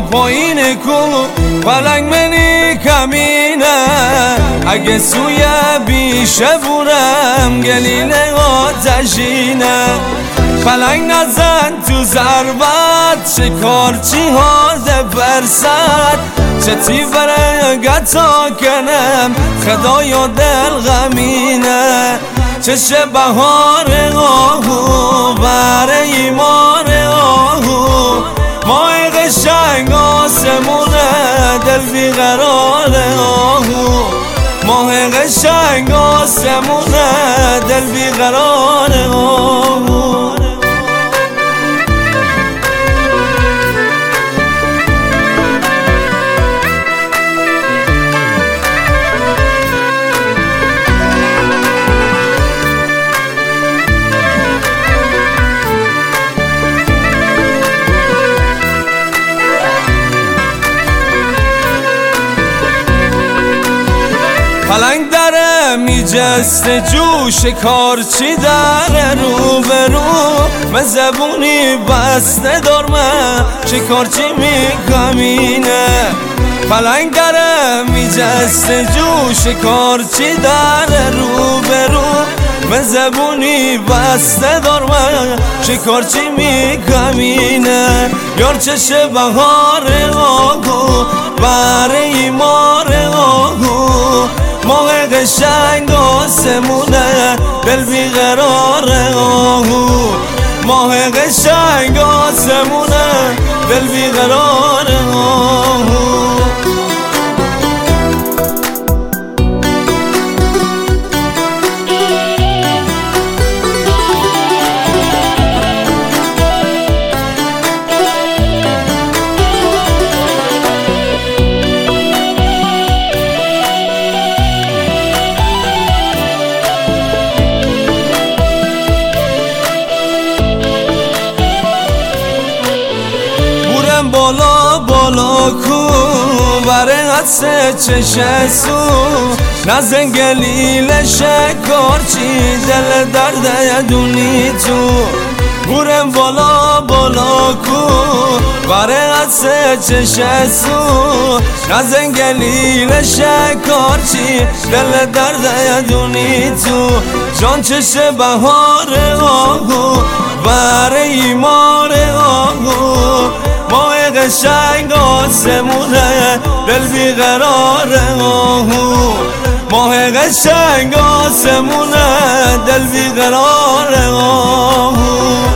پایین کو پلنگ منی کمینه اگه سوی بیشه بورم گلیله آتشینه پلنگ نزن تو ضربت شکارچی هارده فرصت چتی بره گتا کنم خدایا دل غمینه چشه بهار آهو بره ایمان آهو ماه قشنگ آسمونه دل بیقرار آهو ماه قشنگ آسمونه دل بیقرار آهو پلنگ داره میجسته جو شکارچی داره رو به رو به زبونی بسته دارمه شکارچی میکمینه پلنگ داره میجسته جو شکارچی داره رو به رو به زبونی بسته دارمه شکارچی میکمینه یار چشه بهار آهو بره ایمار آهو ماه قشنگ آسمونه دل بیقرار آهو ماه قشنگ آسمونه دل بیقرار آهو بالا بالا کو بره حدسه چشه سو نزن گلیل شکارچی دل درده دونی تو بورم بالا بالا کو بره حدسه چشه سو نزن گلیل شکارچی دل درده دونی تو جان چشه بهار آهو بره ایمار آهو ماه قشنگ آسمونه دل بیقرار آهو ماه قشنگ آسمونه دل بیقرار آهو